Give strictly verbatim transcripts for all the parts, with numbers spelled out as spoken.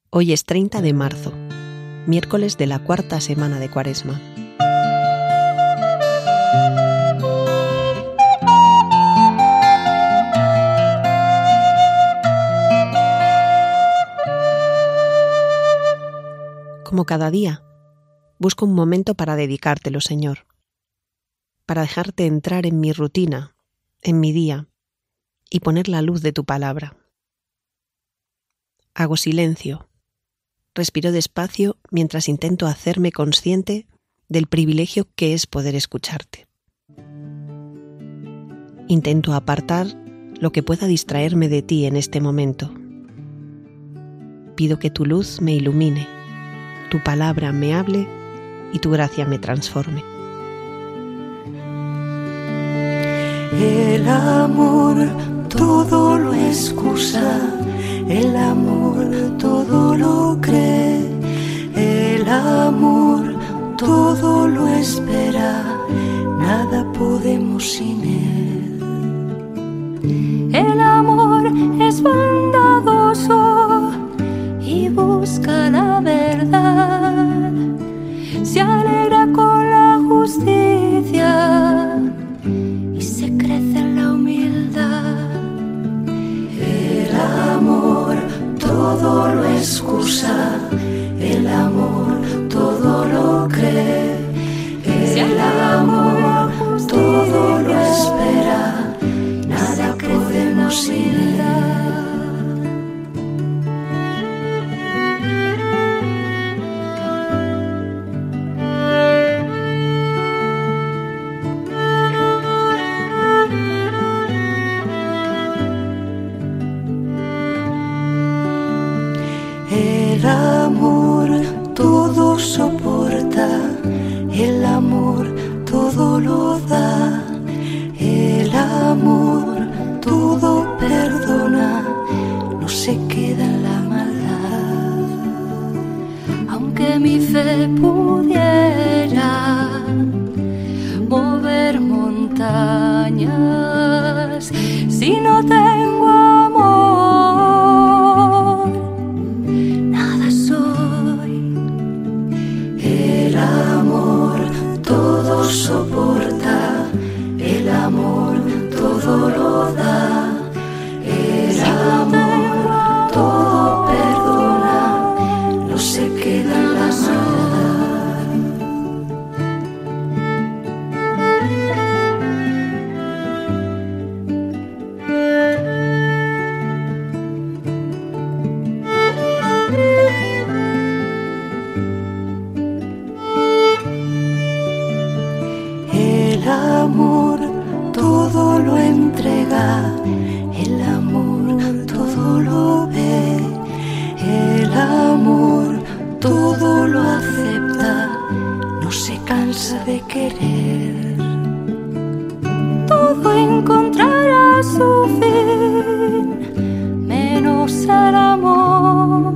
Hoy es treinta de marzo, miércoles de la cuarta semana de Cuaresma. Como cada día, busco un momento para dedicártelo, Señor, para dejarte entrar en mi rutina, en mi día, y poner la luz de tu palabra. Hago silencio, respiro despacio mientras intento hacerme consciente del privilegio que es poder escucharte. Intento apartar lo que pueda distraerme de ti en este momento. Pido que tu luz me ilumine, tu palabra me hable y tu gracia me transforme. El amor todo lo excusa, el amor todo lo cree, el amor todo lo espera, nada podemos sin él. El amor es bondadoso y busca la verdad, se alegra con la justicia y se crece en la humildad. El amor todo lo excusa, el amor todo lo cree, el amor todo lo espera, nada podemos sin él. El amor todo soporta, el amor todo lo da, el amor todo perdona, no se queda en la maldad. Aunque mi fe pudiera mover montañas, si no tengo amor, nada soy. El amor todo soporta, el amor todo lo da, el amor todo perdona, no se queda en la maldad. El amor todo lo entrega, el amor todo lo ve, el amor todo lo acepta, no se cansa de querer. Todo encontrará su fin, menos el amor,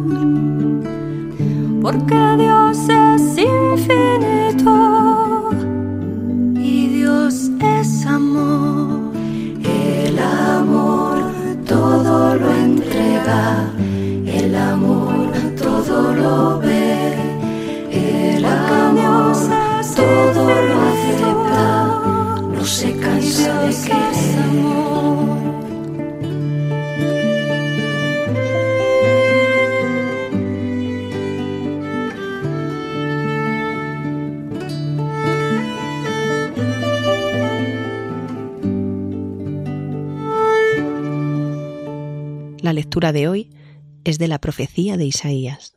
porque Dios es infinito y Dios es amor. El amor todo lo entrega, el amor todo lo ve, el amor todo lo acepta, no se cansa de querer. La lectura de hoy es de la profecía de Isaías.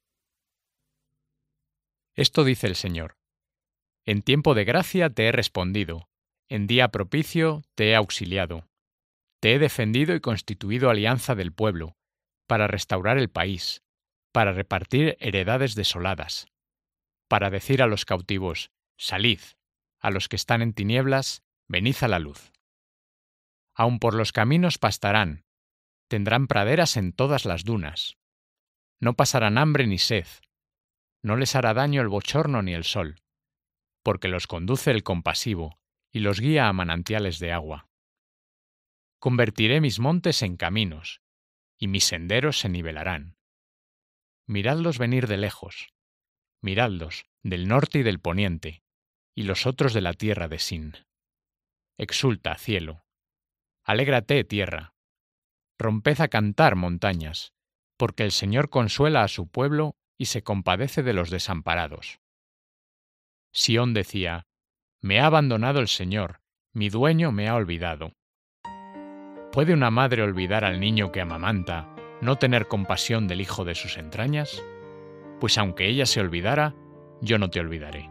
Esto dice el Señor: En tiempo de gracia te he respondido, en día propicio te he auxiliado. Te he defendido y constituido alianza del pueblo, para restaurar el país, para repartir heredades desoladas, para decir a los cautivos: salid, a los que están en tinieblas, venid a la luz. Aun por los caminos pastarán, tendrán praderas en todas las dunas. No pasarán hambre ni sed, no les hará daño el bochorno ni el sol, porque los conduce el compasivo y los guía a manantiales de agua. Convertiré mis montes en caminos, y mis senderos se nivelarán. miradlos venir de lejos. Miradlos, del norte y del poniente, y los otros de la tierra de Sin. Exulta, cielo. Alégrate, tierra. Romped a cantar, montañas, porque el Señor consuela a su pueblo y se compadece de los desamparados. Sión decía: Me ha abandonado el Señor, mi dueño me ha olvidado. ¿Puede una madre olvidar al niño que amamanta, no tener compasión del hijo de sus entrañas? Pues aunque ella se olvidara, yo no te olvidaré.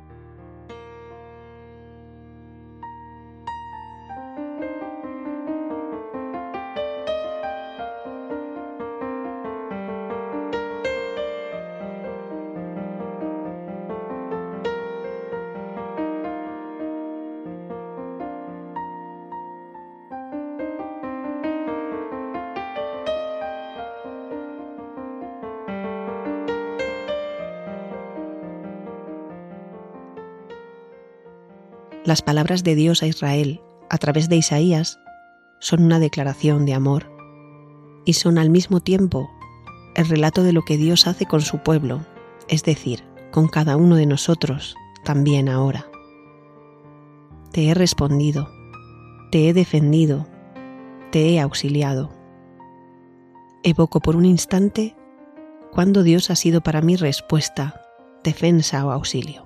Las palabras de Dios a Israel, a través de Isaías, son una declaración de amor y son al mismo tiempo el relato de lo que Dios hace con su pueblo, es decir, con cada uno de nosotros, también ahora. Te he respondido, te he defendido, te he auxiliado. Evoco por un instante cuando Dios ha sido para mí respuesta, defensa o auxilio.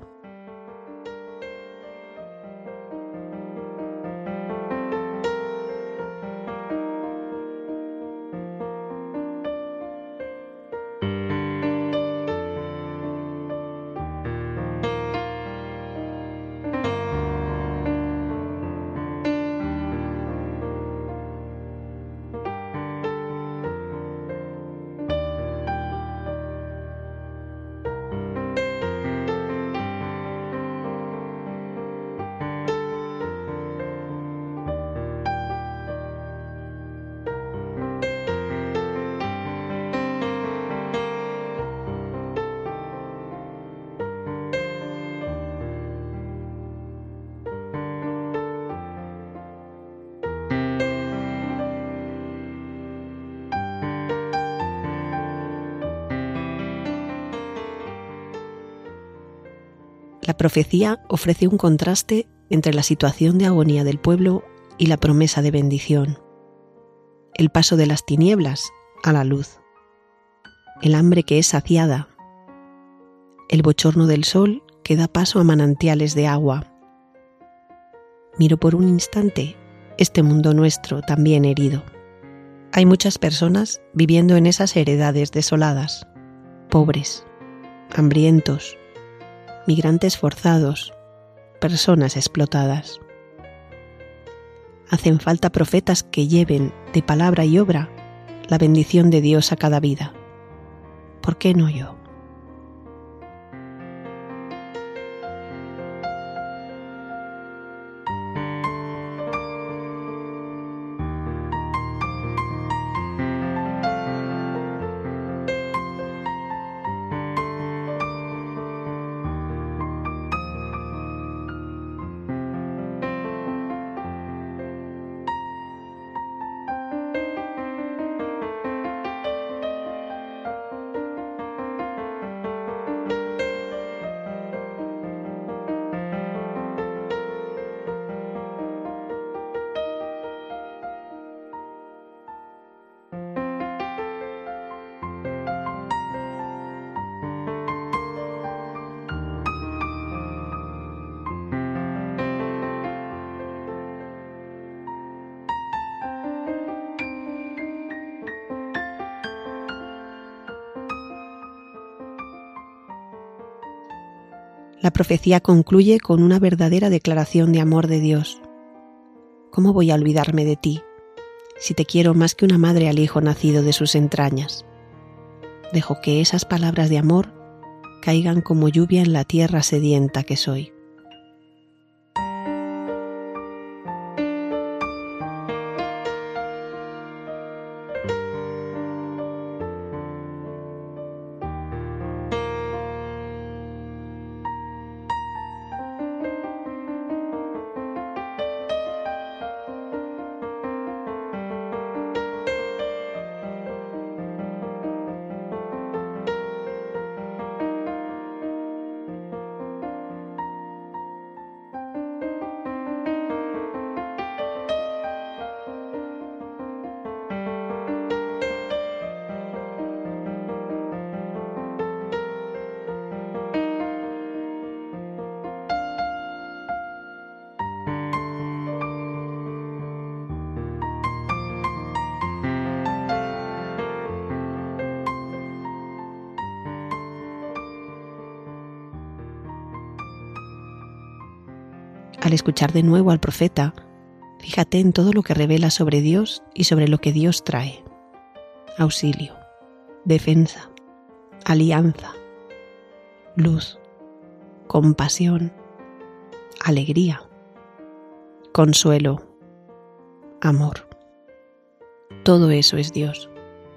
La profecía ofrece un contraste entre la situación de agonía del pueblo y la promesa de bendición. El paso de las tinieblas a la luz. El hambre que es saciada. El bochorno del sol que da paso a manantiales de agua. Miro por un instante este mundo nuestro también herido. Hay muchas personas viviendo en esas heredades desoladas, pobres, hambrientos, migrantes forzados, personas explotadas. Hacen falta profetas que lleven de palabra y obra la bendición de Dios a cada vida. ¿Por qué no yo? La profecía concluye con una verdadera declaración de amor de Dios. ¿Cómo voy a olvidarme de ti, si te quiero más que una madre al hijo nacido de sus entrañas? Dejo que esas palabras de amor caigan como lluvia en la tierra sedienta que soy. Al escuchar de nuevo al profeta, fíjate en todo lo que revela sobre Dios y sobre lo que Dios trae. Auxilio, defensa, alianza, luz, compasión, alegría, consuelo, amor. Todo eso es Dios.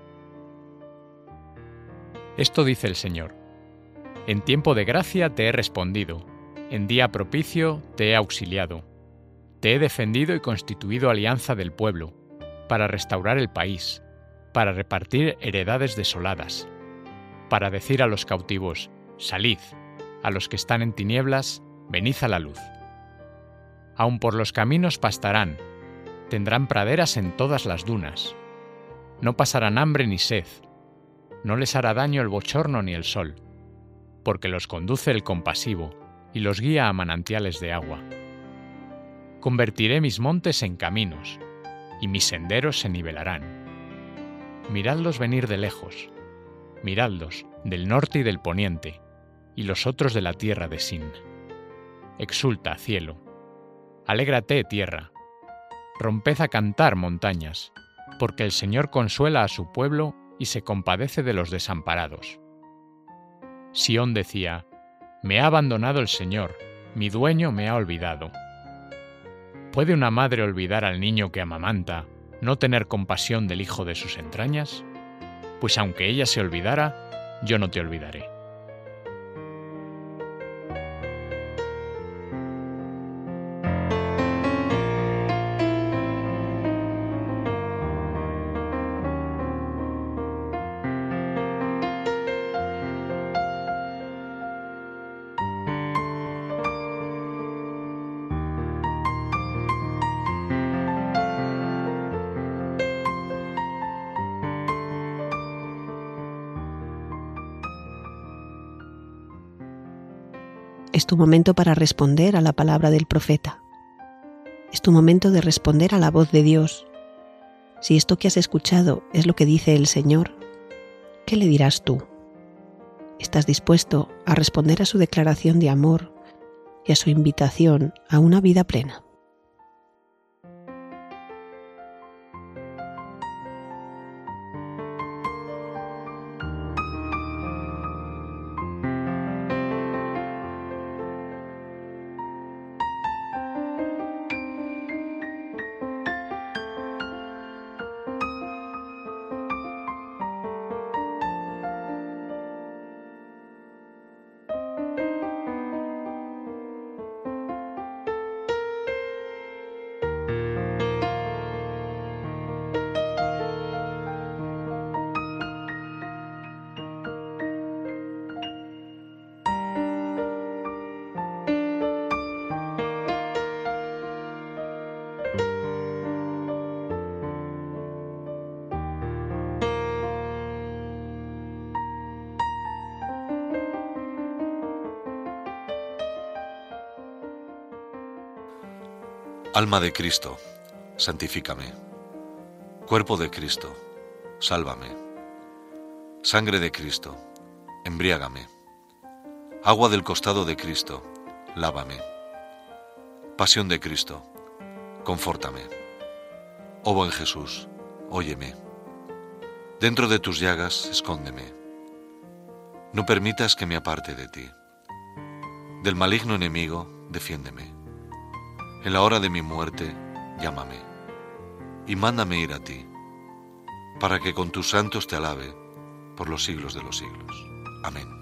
Esto dice el Señor: en tiempo de gracia te he respondido, en día propicio te he auxiliado, te he defendido y constituido alianza del pueblo, para restaurar el país, para repartir heredades desoladas, para decir a los cautivos: salid, a los que están en tinieblas, venid a la luz. Aun por los caminos pastarán, tendrán praderas en todas las dunas. No pasarán hambre ni sed, no les hará daño el bochorno ni el sol, porque los conduce el compasivo y los guía a manantiales de agua. Convertiré mis montes en caminos, y mis senderos se nivelarán. Miradlos venir de lejos, miradlos del norte y del poniente, y los otros de la tierra de Sin. Exulta, cielo. Alégrate, tierra. Romped a cantar, montañas, porque el Señor consuela a su pueblo y se compadece de los desamparados. Sión decía: me ha abandonado el Señor, mi dueño me ha olvidado. ¿Puede una madre olvidar al niño que amamanta, no tener compasión del hijo de sus entrañas? Pues aunque ella se olvidara, yo no te olvidaré. Es tu momento para responder a la palabra del profeta. Es tu momento de responder a la voz de Dios. Si esto que has escuchado es lo que dice el Señor, ¿qué le dirás tú? ¿Estás dispuesto a responder a su declaración de amor y a su invitación a una vida plena? Alma de Cristo, santifícame. Cuerpo de Cristo, sálvame. Sangre de Cristo, embriágame. Agua del costado de Cristo, lávame. Pasión de Cristo, confórtame. Oh buen Jesús, óyeme. Dentro de tus llagas, escóndeme. No permitas que me aparte de ti. Del maligno enemigo, defiéndeme. En la hora de mi muerte, llámame, y mándame ir a ti, para que con tus santos te alabe por los siglos de los siglos. Amén.